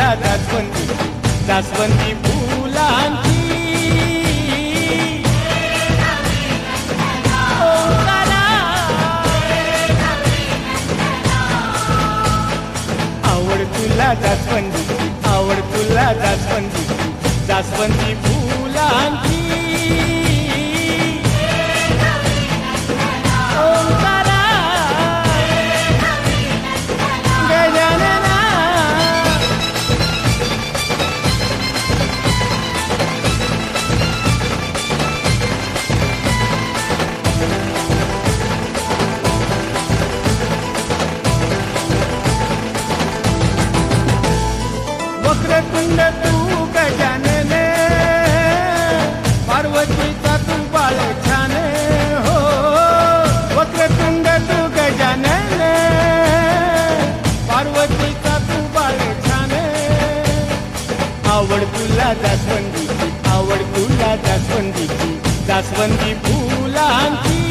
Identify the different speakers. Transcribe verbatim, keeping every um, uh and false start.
Speaker 1: तुला जास्वंदी जास्वंदी फुलांची ओंकारा आवड तुला जास्वंदी आवड तुला जास्वंदी जास्वंदी फुलांची ओंकारा गजानना वक्रतुंड तू गजानने पार्वतीचा तू बाळ छान हो वक्रतुंड तू गजानने पार्वतीचा तू बाळ छान आवड तुला जास्वंदीची आवड तुला जास्वंदीची जास्वंदी फुलांची